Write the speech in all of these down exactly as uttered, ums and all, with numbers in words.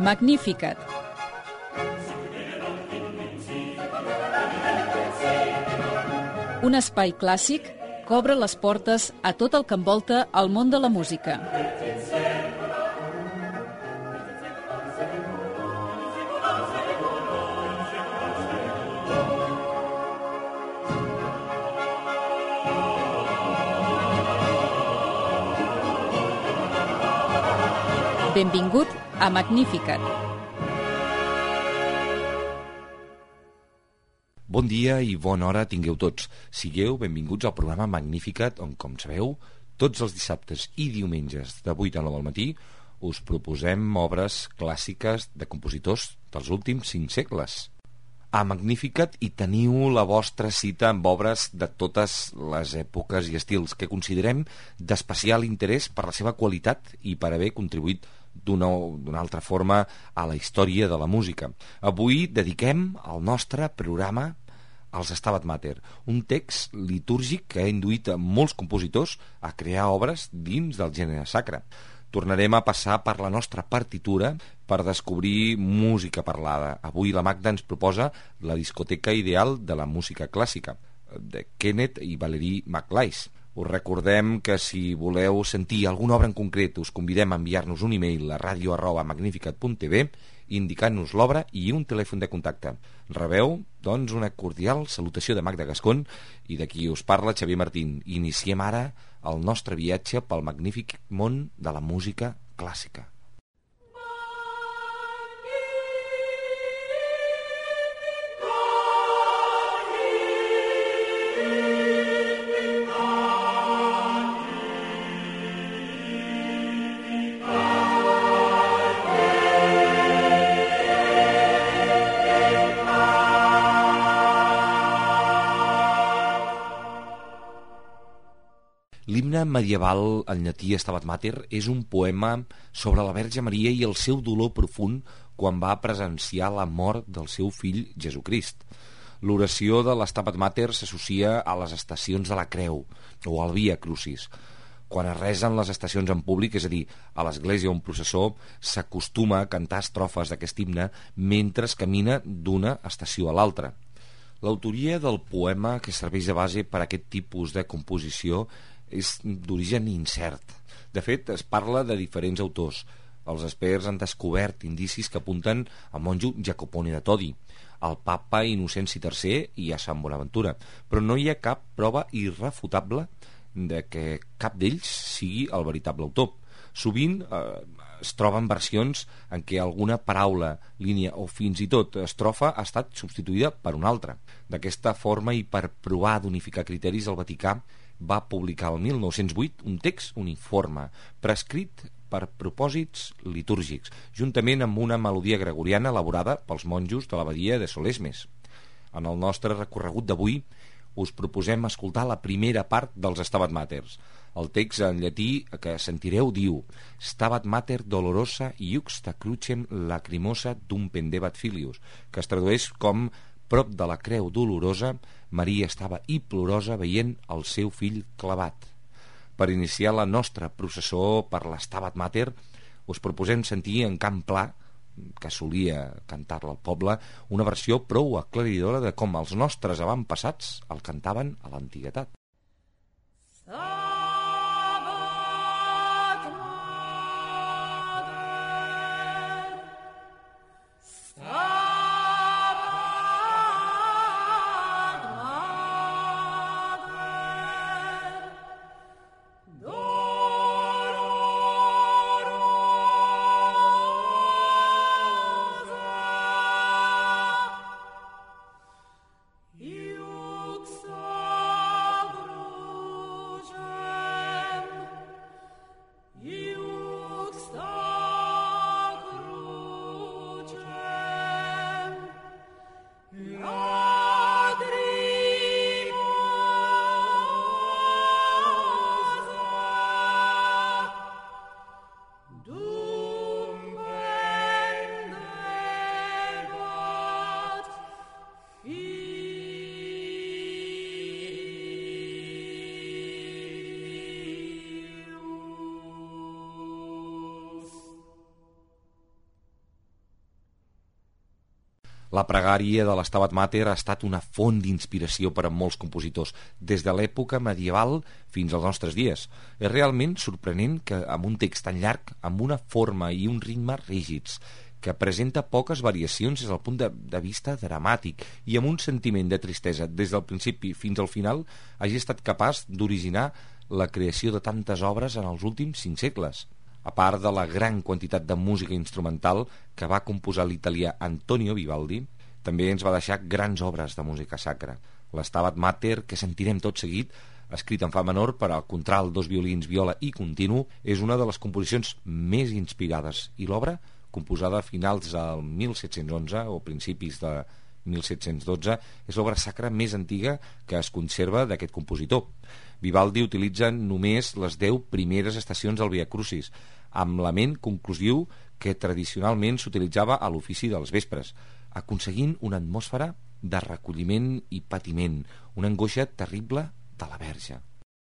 Magnificat. Un espai clàssic que obre les portes a tot el que envolta el món de la música. Benvingut a Magnificat. Bon dia i bona hora tingueu tots. Sigueu benvinguts al programa Magnificat, on, com sabeu, tots els dissabtes i diumenges de vuit a nou del matí us proposem obres clàssiques de compositors dels últims cinc segles. A Magnificat hi teniu la vostra cita amb obres de totes les èpoques i estils que considerem d'especial interès per la seva qualitat i per haver contribuït d'una d'una altra forma a la història de la música. Avui dediquem el nostre programa als Stabat Mater, un text litúrgic que ha induït a molts compositors a crear obres dins del gènere sacre. Tornarem a passar per la nostra partitura per descobrir música parlada. Avui la Magda ens proposa la discoteca ideal de la música clàssica, de Kenneth i Valerie McLeish. Us recordem que si voleu sentir alguna obra en concret us convidem a enviar-nos un e-mail a radio arroba magnificat punt tv indicant-nos l'obra i un telèfon de contacte. Rebeu, doncs, una cordial salutació de Magda Gascon i de qui us parla Xavier Martín. Iniciem ara el nostre viatge pel magnífic món de la música clàssica. L'himne medieval en llatí Stabat Mater és un poema sobre la Verge Maria i el seu dolor profund quan va presenciar la mort del seu fill Jesucrist. L'oració de l'Stabat Mater s'associa a les estacions de la Creu o al Via Crucis. Quan es resen les estacions en públic, és a dir, a l'església o un processó, s'acostuma a cantar estrofes d'aquest himne mentre es camina d'una estació a l'altra. L'autoria del poema que serveix de base per a aquest tipus de composició és d'origen incert. De fet, es parla de diferents autors. Els experts han descobert indicis que apunten al monjo Jacopone de Todi, al papa Innocenci tercer i a Sant Bonaventura, però no hi ha cap prova irrefutable de que cap d'ells sigui el veritable autor. Sovint eh, es troben versions en què alguna paraula, línia o fins i tot estrofa ha estat substituïda per una altra. D'aquesta forma i per provar d'unificar criteris, el Vaticà va publicar el mil nou-cents vuit un text uniforme, prescrit per propòsits litúrgics, juntament amb una melodia gregoriana elaborada pels monjos de l'abadia de Solesmes. En el nostre recorregut d'avui us proposem escoltar la primera part dels Stabat Maters. El text en llatí que sentireu diu: Stabat Mater dolorosa iuxta crucem lacrimosa dum pendebat filius, que es tradueix com prop de la creu dolorosa, Maria estava i plorosa veient el seu fill clavat. Per iniciar la nostra processó per l'Stabat Mater, us proposem sentir en cant pla, que solia cantar-la al poble, una versió prou aclaridora de com els nostres avantpassats el cantaven a l'antiguitat. Iuxta La pregària de l'Stabat Mater ha estat una font d'inspiració per a molts compositors, des de l'època medieval fins als nostres dies. És realment sorprenent que amb un text tan llarg, amb una forma i un ritme rígids, que presenta poques variacions des del punt de, de vista dramàtic i amb un sentiment de tristesa des del principi fins al final, hagi estat capaç d'originar la creació de tantes obres en els últims cinc segles. A part de la gran quantitat de música instrumental que va composar l'italià Antonio Vivaldi, també ens va deixar grans obres de música sacra. L'Stabat Mater, que sentirem tot seguit, escrit en fa menor per al contralt, dos violins, viola i continu, és una de les composicions més inspirades, i l'obra, composada a finals del mil set-cents onze o principis de mil set-cents dotze, és l'obra sacra més antiga que es conserva d'aquest compositor. Vivaldi utilitza només les deu primeres estacions del Via Crucis, amb lament conclusiu que tradicionalment s'utilitzava a l'ofici dels vespres, aconseguint una atmosfera de recolliment i patiment, una angoixa terrible de la Verge.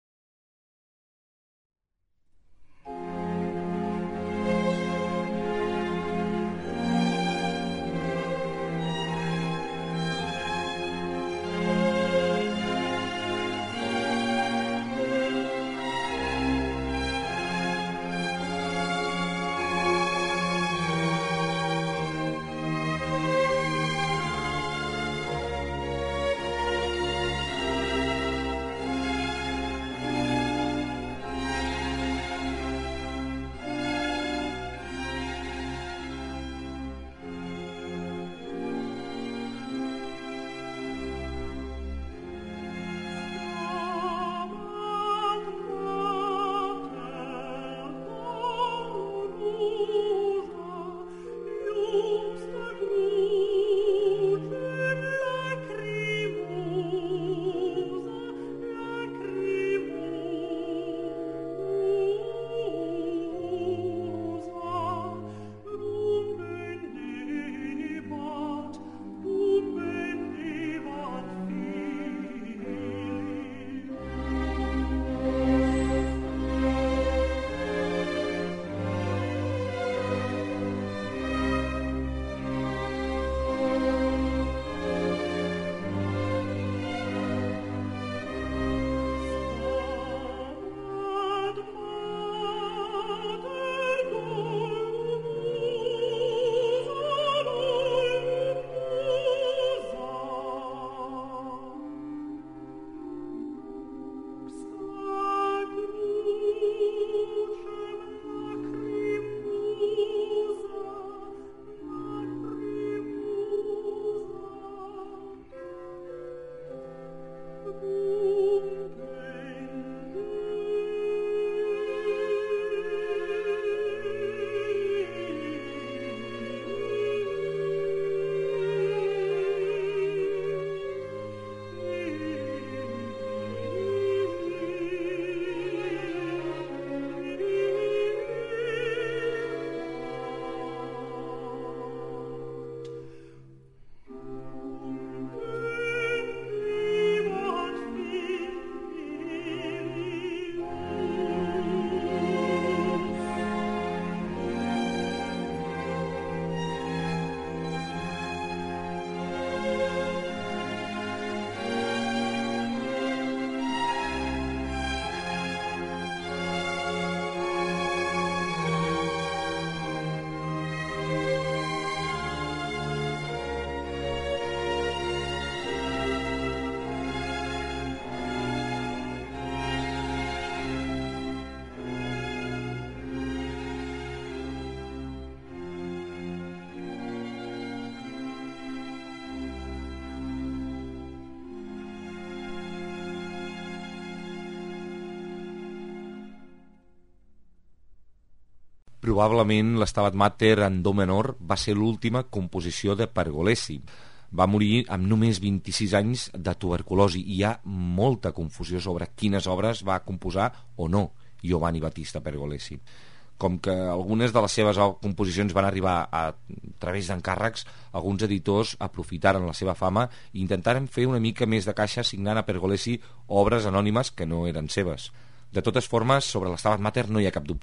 Probablement l'Stabat Mater en do menor va ser l'última composició de Pergolesi. Va morir amb només vint-i-sis anys de tuberculosi i hi ha molta confusió sobre quines obres va composar o no Giovanni Battista Pergolesi. Com que algunes de les seves composicions van arribar a, a través d'encàrrecs, alguns editors aprofitaren la seva fama i intentaren fer una mica més de caixa signant a Pergolesi obres anònimes que no eren seves. De totes formes, sobre l'Stabat Mater no hi ha cap dubte.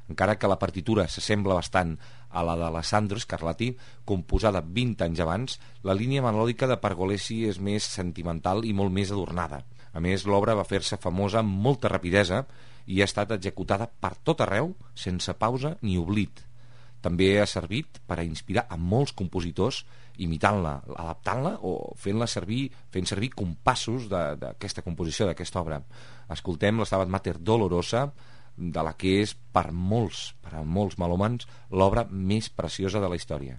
Encara que la partitura s'assembla bastant a la d'Alessandro Scarlatti, composada vint anys abans, la línia melòdica de Pergolesi és més sentimental i molt més adornada. A més, l'obra va fer-se famosa amb molta rapidesa i ha estat executada per tot arreu, sense pausa ni oblit. També ha servit per a inspirar a molts compositors imitant-la, adaptant-la o fent-la servir, fent servir compassos d'aquesta composició, d'aquesta obra. Escoltem la Stabat Mater Dolorosa, de la que és per molts, per a molts melòmans, l'obra més preciosa de la història.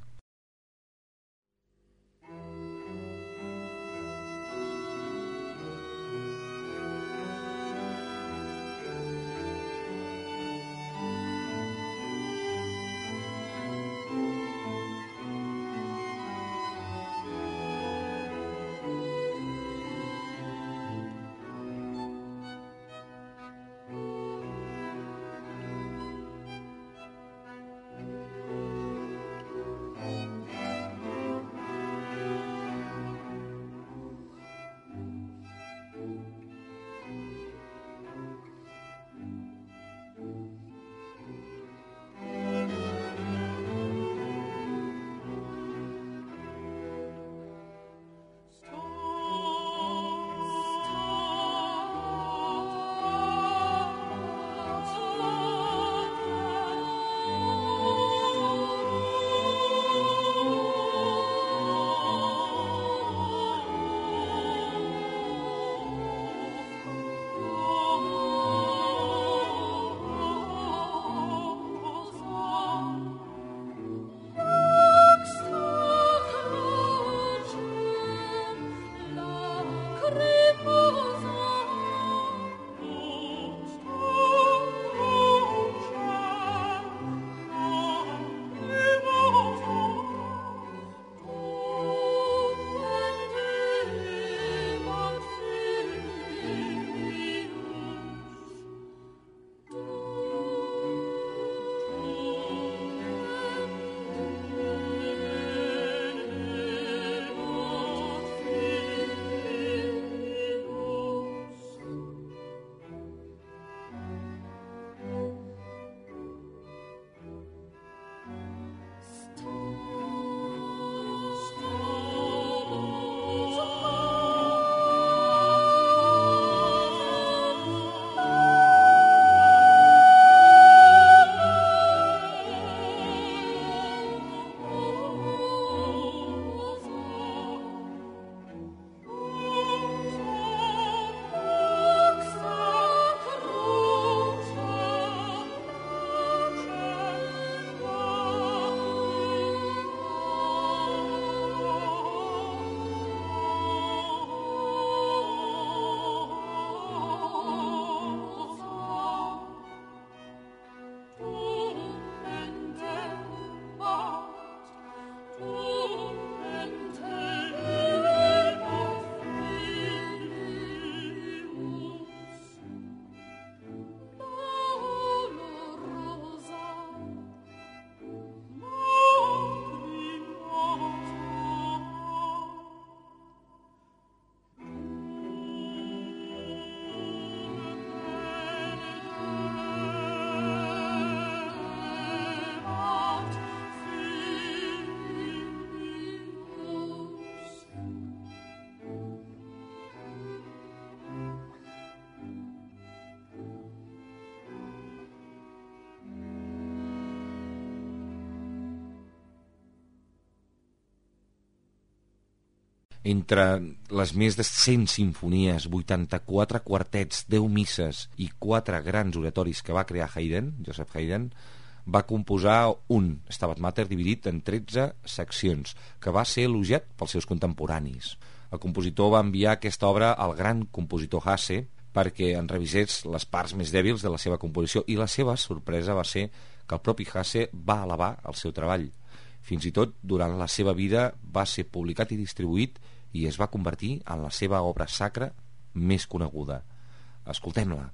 Entre les més de cent simfonies, vuitanta-quatre quartets, deu misses i quatre grans oratoris que va crear Haydn, Joseph Haydn, va composar un Stabat Mater dividit en tretze seccions, que va ser elogiat pels seus contemporanis. El compositor va enviar aquesta obra al gran compositor Hasse perquè en revisés les parts més dèbils de la seva composició, i la seva sorpresa va ser que el propi Hasse va alabar el seu treball. Fins i tot, durant la seva vida, va ser publicat i distribuït i es va convertir en la seva obra sacra més coneguda. Escoltem-la.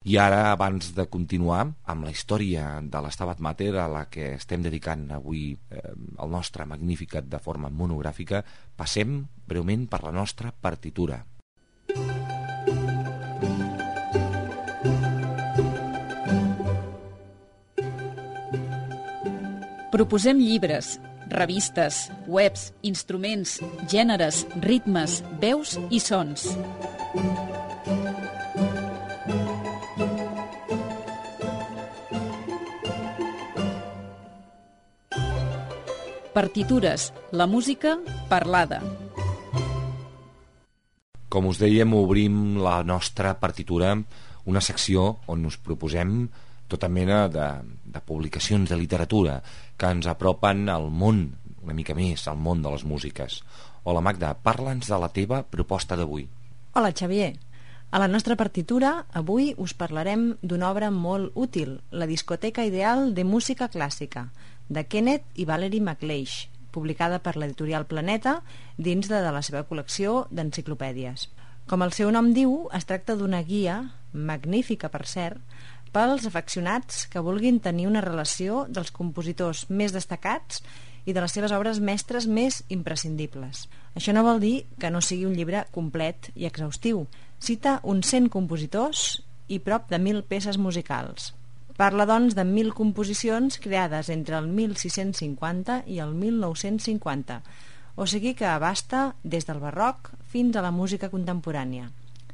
I ara, abans de continuar amb la història de l'Stabat Mater, a la que estem dedicant avui eh, el nostre Magnificat de forma monogràfica, passem breument per la nostra partitura. Proposem llibres, revistes, webs, instruments, gèneres, ritmes, veus i sons. Partitures, la música parlada. Com us dèiem, obrim la nostra partitura, una secció on us proposem tota mena de, de publicacions de literatura que ens apropen al món, una mica més, al món de les músiques. Hola Magda, parla'ns de la teva proposta d'avui. Hola Xavier. A la nostra partitura, avui us parlarem d'una obra molt útil, la discoteca ideal de música clàssica, de Kenneth i Valerie McLeish, publicada per l'editorial Planeta dins de, de la seva col·lecció d'enciclopèdies. Com el seu nom diu, es tracta d'una guia, magnífica per cert, pels afeccionats que vulguin tenir una relació dels compositors més destacats i de les seves obres mestres més imprescindibles. Això no vol dir que no sigui un llibre complet i exhaustiu. Cita uns cent compositors i prop de mil peces musicals. Parla, doncs, de mil composicions creades entre el mil sis-cents cinquanta i el mil nou-cents cinquanta, o sigui que abasta des del barroc fins a la música contemporània.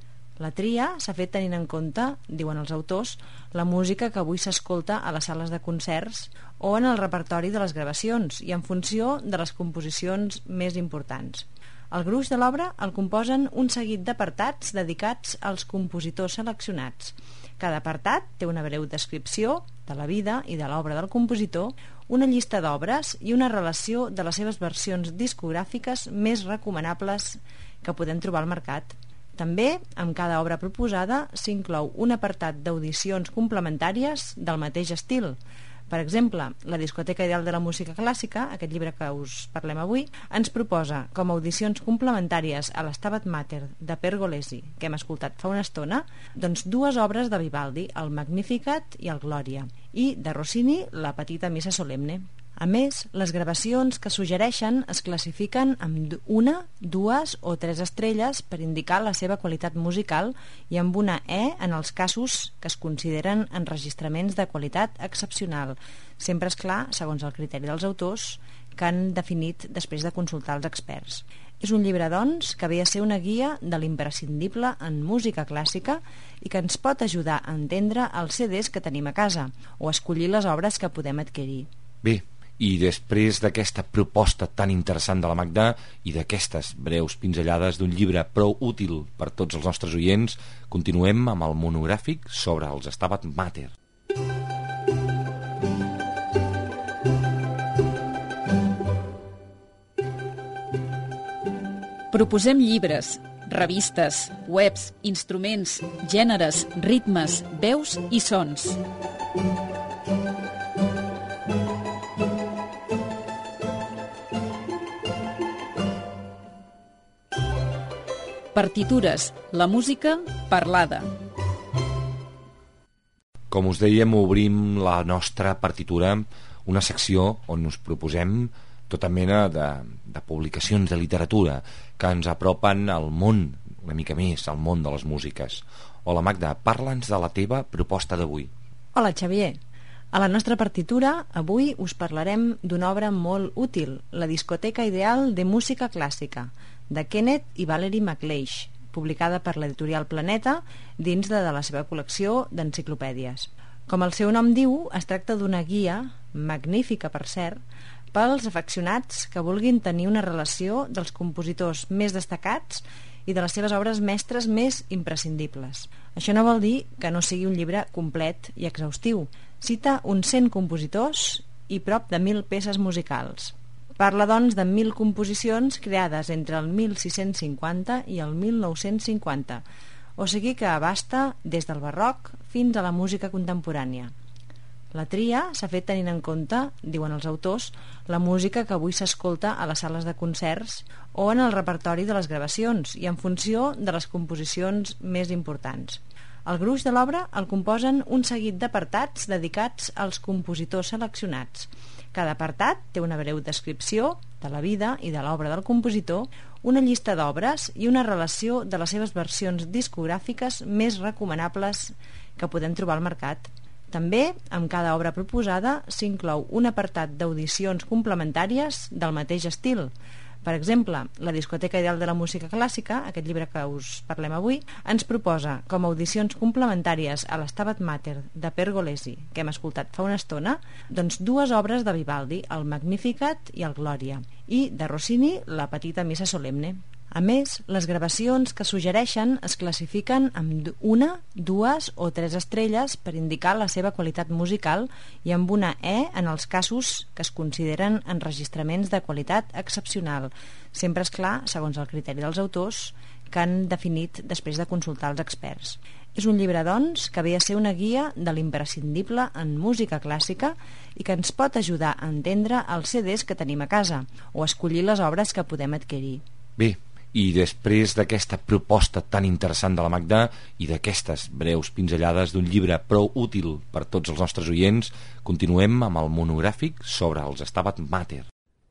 La tria s'ha fet tenint en compte, diuen els autors, la música que avui s'escolta a les sales de concerts o en el repertori de les gravacions i en funció de les composicions més importants. El gruix de l'obra el composen un seguit d'apartats dedicats als compositors seleccionats. Cada apartat té una breu descripció de la vida i de l'obra del compositor, una llista d'obres i una relació de les seves versions discogràfiques més recomanables que podem trobar al mercat. També, amb cada obra proposada, s'inclou un apartat d'audicions complementàries del mateix estil. Per exemple, la discoteca ideal de la música clàssica, aquest llibre que us parlem avui, ens proposa com a audicions complementàries a l'Stabat Mater de Pergolesi, que hem escoltat fa una estona, doncs dues obres de Vivaldi, el Magnificat i el Glòria, i de Rossini, la Petita Missa Solemne. A més, les gravacions que suggereixen es classifiquen amb una, dues o tres estrelles per indicar la seva qualitat musical i amb una E en els casos que es consideren enregistraments de qualitat excepcional. Sempre és clar, segons el criteri dels autors, que han definit després de consultar els experts. És un llibre, doncs, que ve a ser una guia de l'imprescindible en música clàssica i que ens pot ajudar a entendre els C Ds que tenim a casa o a escollir les obres que podem adquirir. Bé, i després d'aquesta proposta tan interessant de la Magda i d'aquestes breus pinzellades d'un llibre prou útil per tots els nostres oients, continuem amb el monogràfic sobre els Stabat Mater. Proposem llibres, revistes, webs, instruments, gèneres, ritmes, veus i sons. Partitures, la música parlada. Com us dèiem, obrim la nostra partitura, una secció on us proposem tota mena de, de publicacions de literatura que ens apropen al món, una mica més, al món de les músiques. Hola Magda, parla'ns de la teva proposta d'avui. Hola Xavier. A la nostra partitura, avui us parlarem d'una obra molt útil, la discoteca ideal de música clàssica, de Kenneth i Valerie McLeish, publicada per l'editorial Planeta dins de, de la seva col·lecció d'enciclopèdies. Com el seu nom diu, es tracta d'una guia, magnífica per cert, pels afeccionats que vulguin tenir una relació dels compositors més destacats i de les seves obres mestres més imprescindibles. Això no vol dir que no sigui un llibre complet i exhaustiu. Cita uns cent compositors i prop de mil peces musicals. Parla, doncs, de mil composicions creades entre el mil sis-cents cinquanta i el mil nou-cents cinquanta, o sigui que abasta des del barroc fins a la música contemporània. La tria s'ha fet tenint en compte, diuen els autors, la música que avui s'escolta a les sales de concerts o en el repertori de les gravacions i en funció de les composicions més importants. El gruix de l'obra el composen un seguit d'apartats dedicats als compositors seleccionats. Cada apartat té una breu descripció de la vida i de l'obra del compositor, una llista d'obres i una relació de les seves versions discogràfiques més recomanables que podem trobar al mercat. També, amb cada obra proposada, s'inclou un apartat d'audicions complementàries del mateix estil. Per exemple, la Discoteca Ideal de la Música Clàssica, aquest llibre que us parlem avui, ens proposa com a audicions complementàries a l'Stabat Mater de Pergolesi, que hem escoltat fa una estona, doncs dues obres de Vivaldi, el Magnificat i el Glòria, i de Rossini, la Petita Missa Solemne. A més, les gravacions que suggereixen es classifiquen amb una, dues o tres estrelles per indicar la seva qualitat musical i amb una E en els casos que es consideren enregistraments de qualitat excepcional, sempre és clar, segons el criteri dels autors, que han definit després de consultar els experts. És un llibre, doncs, que ve a ser una guia de l'imprescindible en música clàssica i que ens pot ajudar a entendre els C Ds que tenim a casa o escollir les obres que podem adquirir. Bé, i després d'aquesta proposta tan interessant de la Magda i d'aquestes breus pinzellades d'un llibre prou útil per tots els nostres oients, continuem amb el monogràfic sobre els Stabat Mater.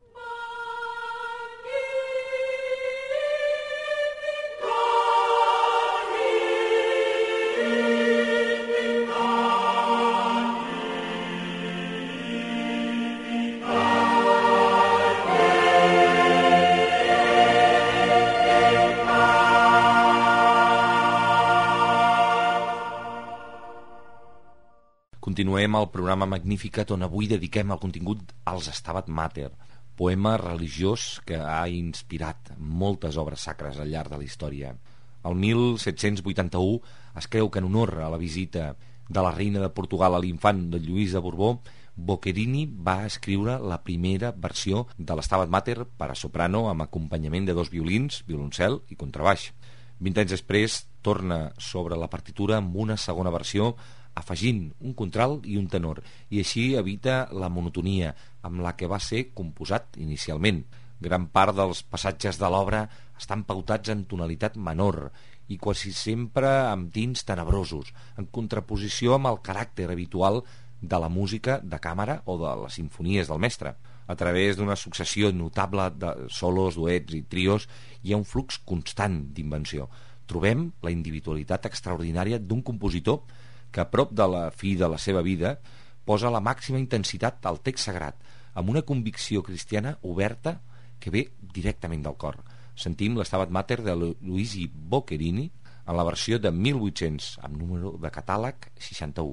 Continuem el programa Magnificat, on avui dediquem el contingut als Stabat Mater, poema religiós que ha inspirat moltes obres sacres al llarg de la història. El mil set-cents vuitanta-u es creu que en honor a la visita de la reina de Portugal a l'infant de Lluís de Borbó, Boccherini va escriure la primera versió de l'Stabat Mater per a soprano amb acompanyament de dos violins, violoncel i contrabaix. Vint anys després torna sobre la partitura amb una segona versió afegint un contralt i un tenor, i així evita la monotonia amb la que va ser composat inicialment. Gran part dels passatges de l'obra estan pautats en tonalitat menor i quasi sempre amb tints tenebrosos, en contraposició amb el caràcter habitual de la música de càmera o de les simfonies del mestre. A través d'una successió notable de solos, duets i trios hi ha un flux constant d'invenció. Trobem la individualitat extraordinària d'un compositor que a prop de la fi de la seva vida posa la màxima intensitat al text sagrat, amb una convicció cristiana oberta que ve directament del cor. Sentim l'Stabat Mater de Luigi Boccherini en la versió de mil vuit-cents, amb número de catàleg seixanta-u.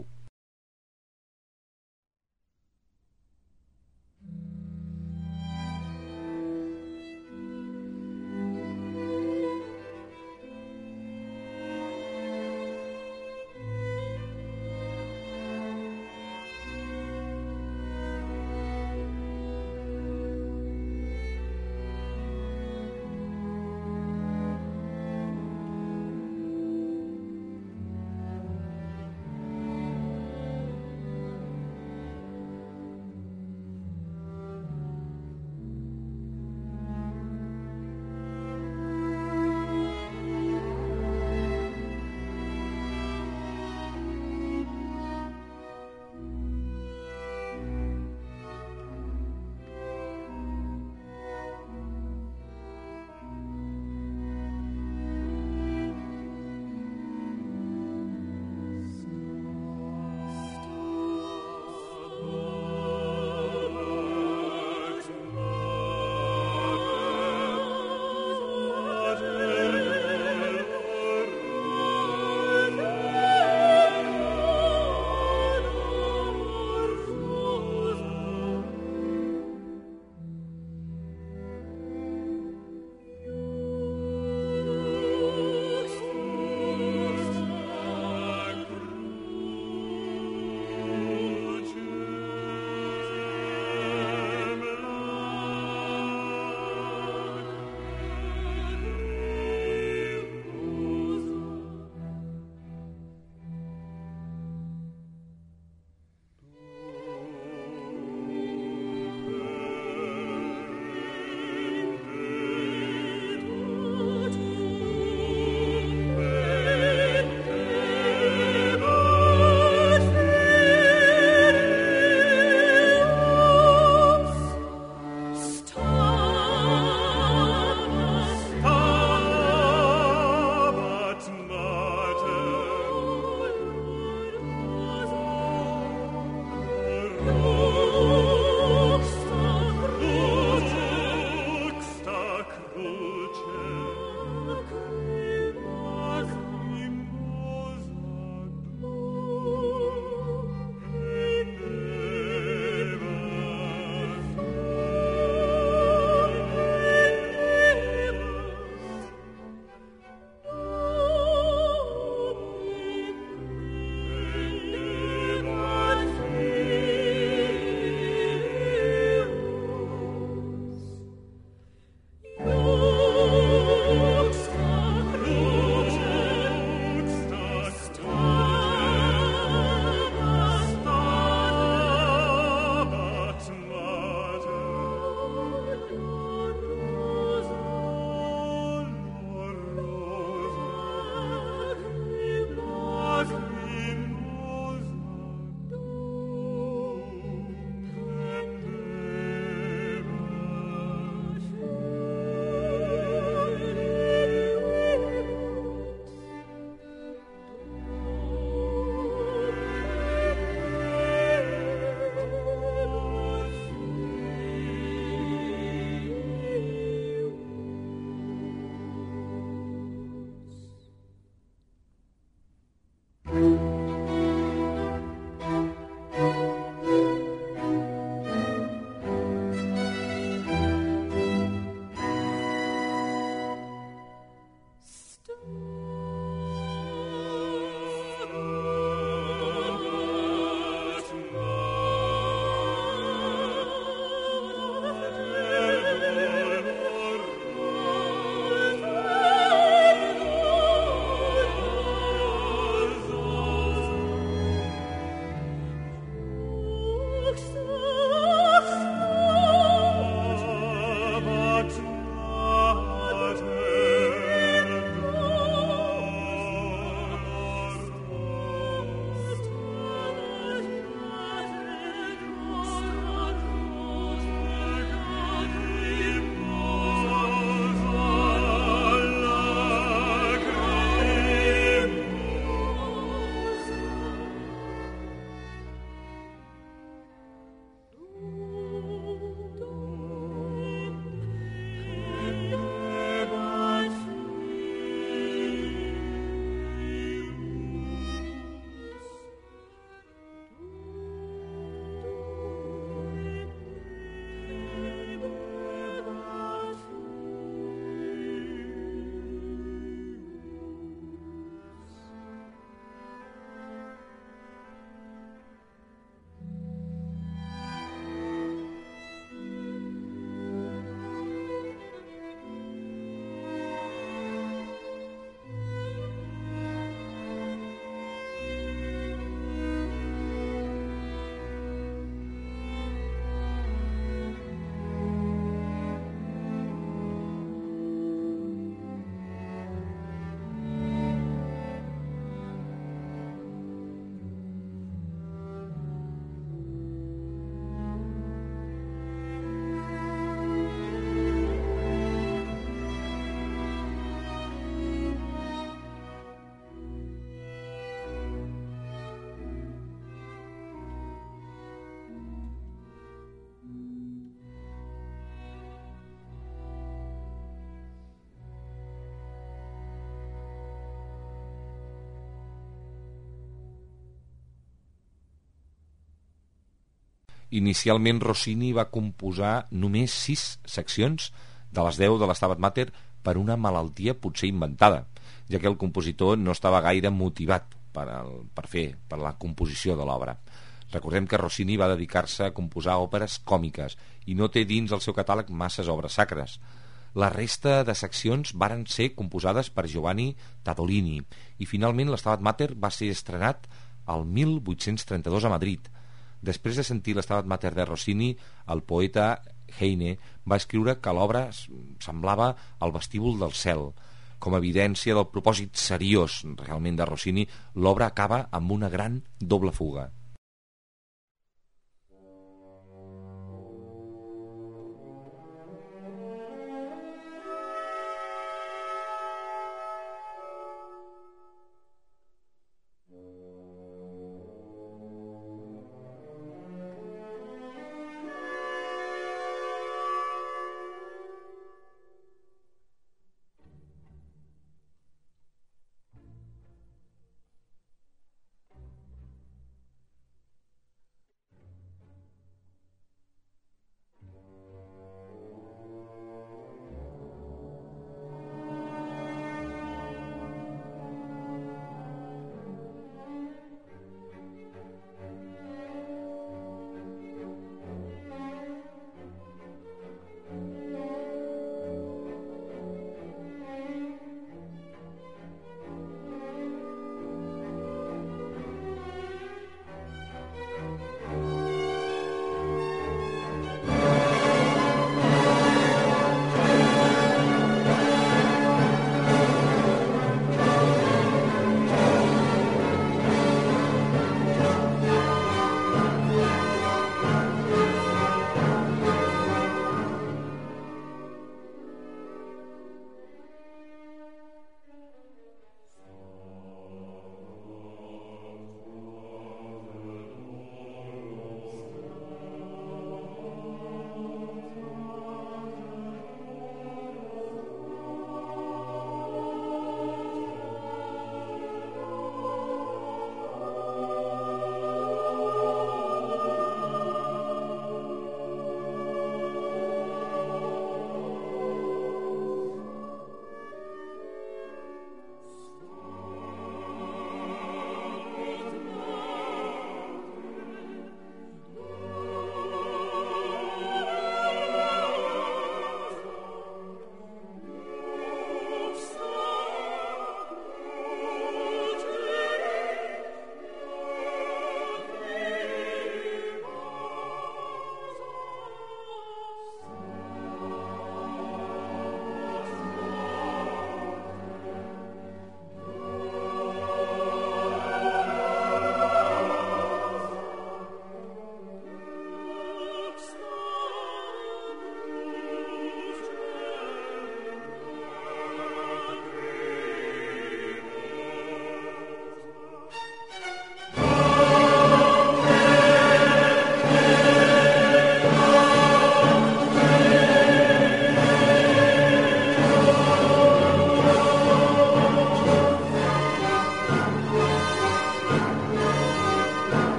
Inicialment Rossini va composar només sis seccions de les deu de l'Stabat Mater per una malaltia potser inventada, ja que el compositor no estava gaire motivat per, el, per fer per la composició de l'obra. Recordem que Rossini va dedicar-se a composar òperes còmiques i no té dins el seu catàleg masses obres sacres. La resta de seccions varen ser composades per Giovanni Tadolini i finalment l'Stabat Mater va ser estrenat el mil vuit-cents trenta-dos a Madrid. Després de sentir l'Stabat Mater de Rossini, el poeta Heine va escriure que l'obra semblava el vestíbul del cel. Com a evidència del propòsit seriós realment de Rossini, l'obra acaba amb una gran doble fuga.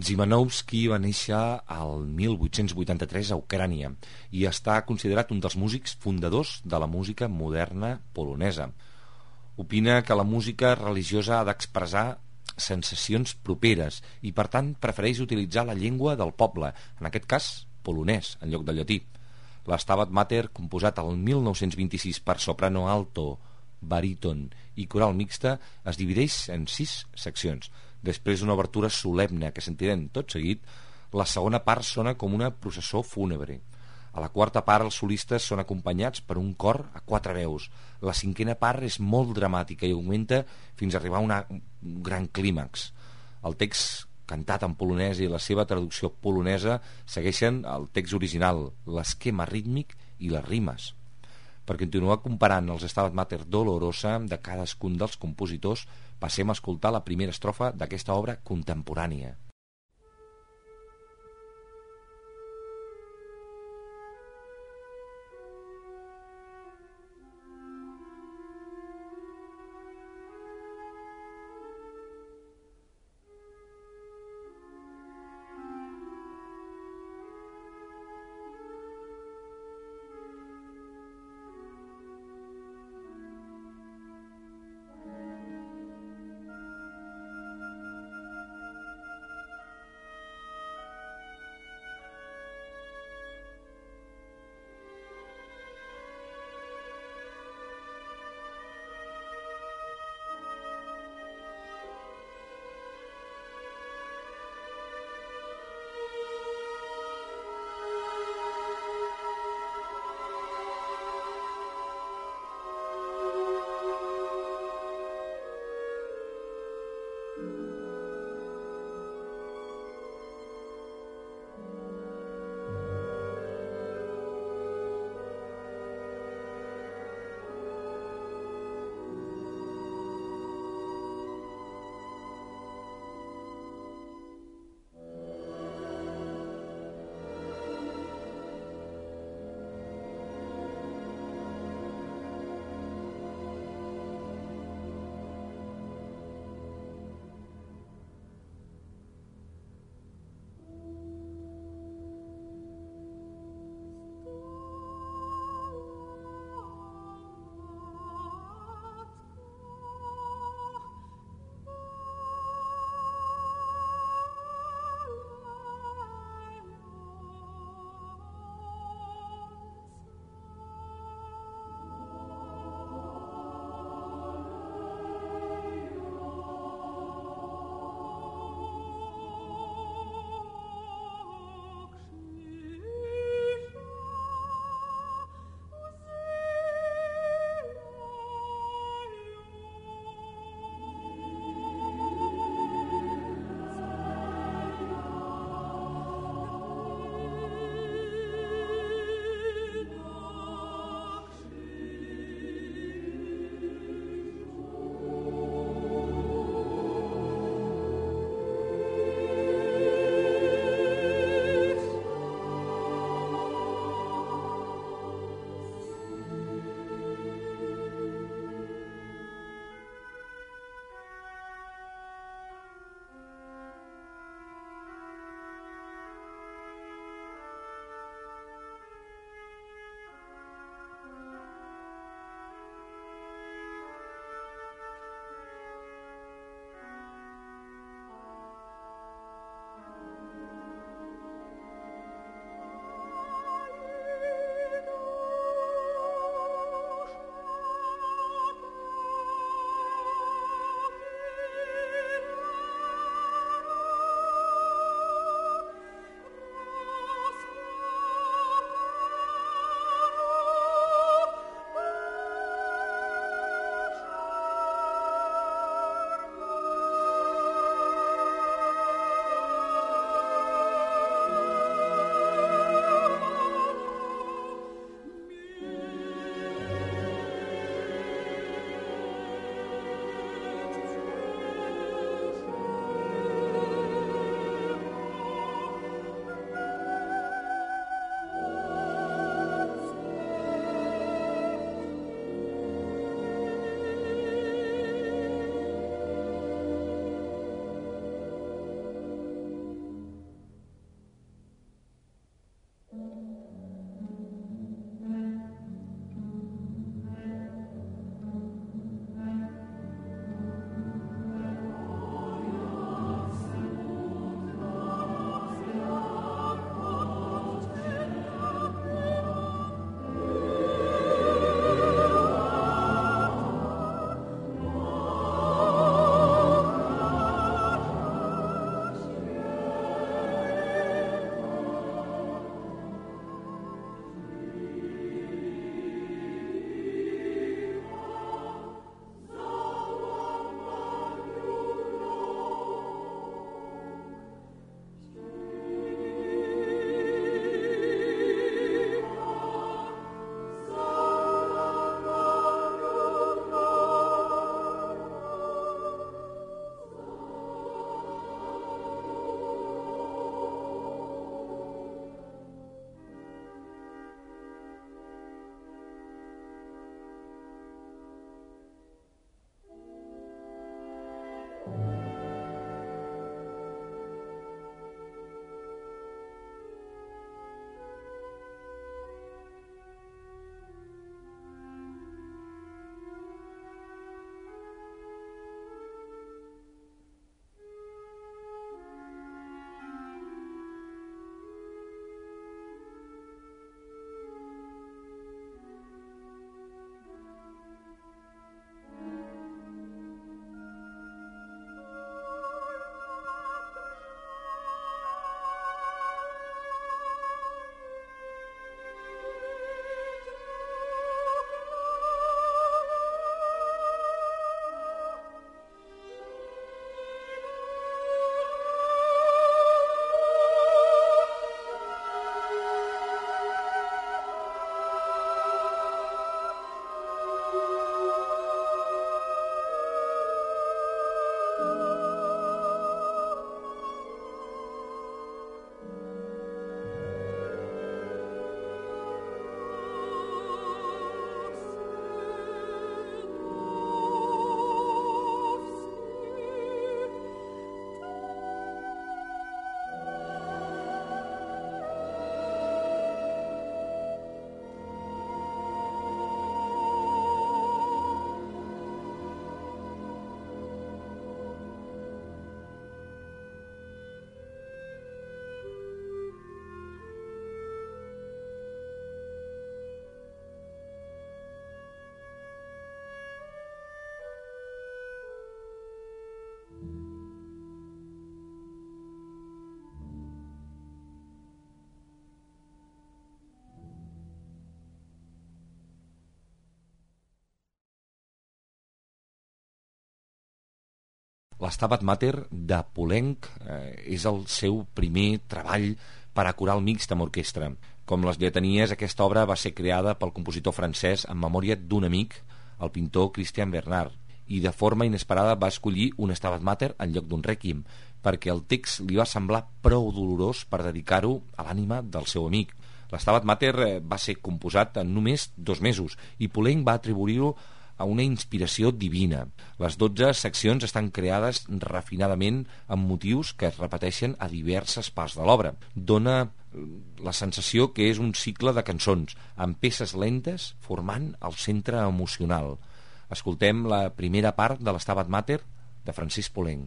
Zimanowski va néixer al mil vuit-cents vuitanta-tres a Ucrània i està considerat un dels músics fundadors de la música moderna polonesa. Opina que la música religiosa ha d'expressar sensacions properes i per tant prefereix utilitzar la llengua del poble, en aquest cas polonès en lloc de llatí. L'Stabat Mater, composat el mil nou-cents vint-i-sis per soprano alto, baríton i coral mixta, es divideix en sis seccions. Després d'una obertura solemne que sentirem tot seguit, la segona part sona com una processó fúnebre. A la quarta part els solistes són acompanyats per un cor a quatre veus. La cinquena part és molt dramàtica i augmenta fins a arribar a una, un gran clímax. El text cantat en polonès i la seva traducció polonesa segueixen el text original, l'esquema rítmic i les rimes. Per continuar comparant els Stabat Mater Dolorosa de cadascun dels compositors, passem a escoltar la primera estrofa d'aquesta obra contemporània. L'Stabat Mater de Poulenc eh, és el seu primer treball per a coral mixt amb orquestra. Com les lletanies, aquesta obra va ser creada pel compositor francès en memòria d'un amic, el pintor Christian Bernard, i de forma inesperada va escollir un Stabat Mater en lloc d'un Rèquiem, perquè el text li va semblar prou dolorós per dedicar-ho a l'ànima del seu amic. L'Stabat Mater va ser composat en només dos mesos i Poulenc va atribuir-ho a una inspiració divina. Les dotze seccions estan creades refinadament amb motius que es repeteixen a diverses parts de l'obra. Dóna la sensació que és un cicle de cançons, amb peces lentes formant el centre emocional. Escoltem la primera part de l'Stabat Mater de Francis Poulenc.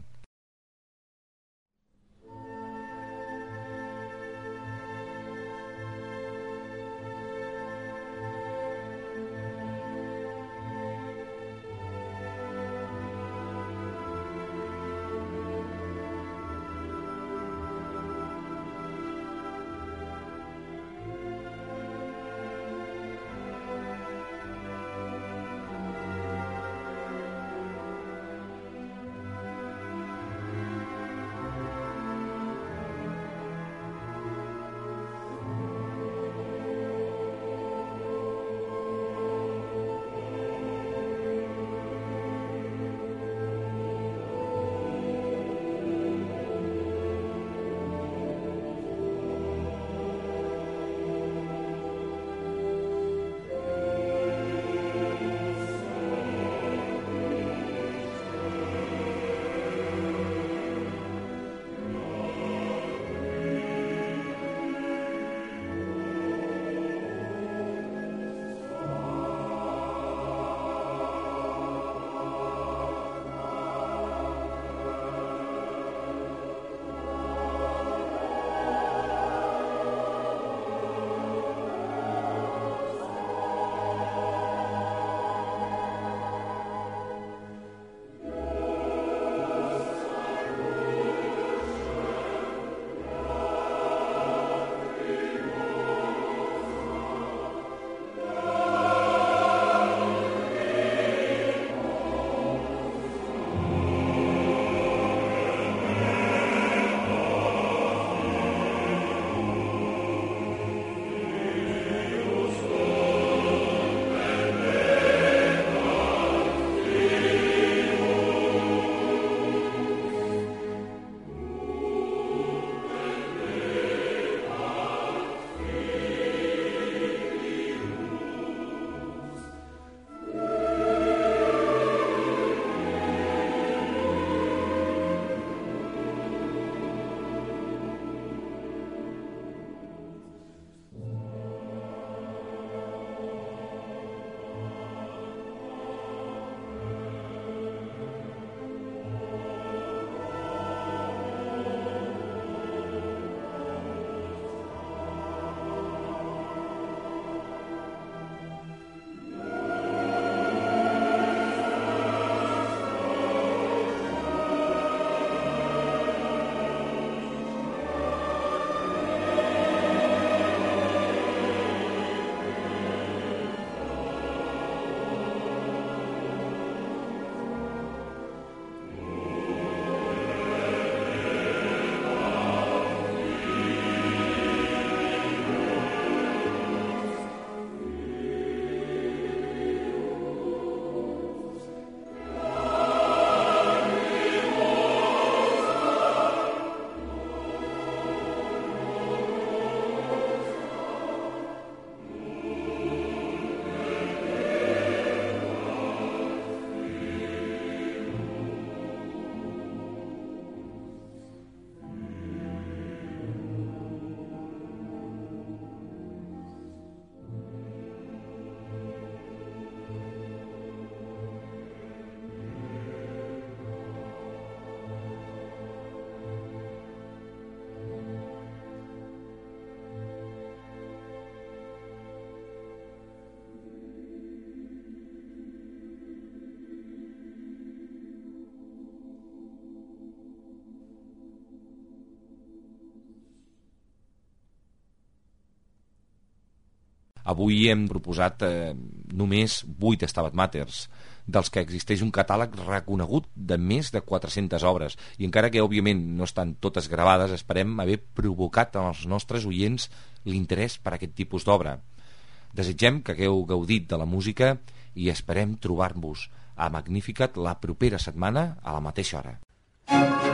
Avui hem proposat eh, només vuit Stabat Maters, dels que existeix un catàleg reconegut de més de quatre-centes obres, i encara que òbviament no estan totes gravades, esperem haver provocat en els nostres oients l'interès per aquest tipus d'obra. Desitgem que hagueu gaudit de la música i esperem trobar-vos a Magnificat la propera setmana a la mateixa hora.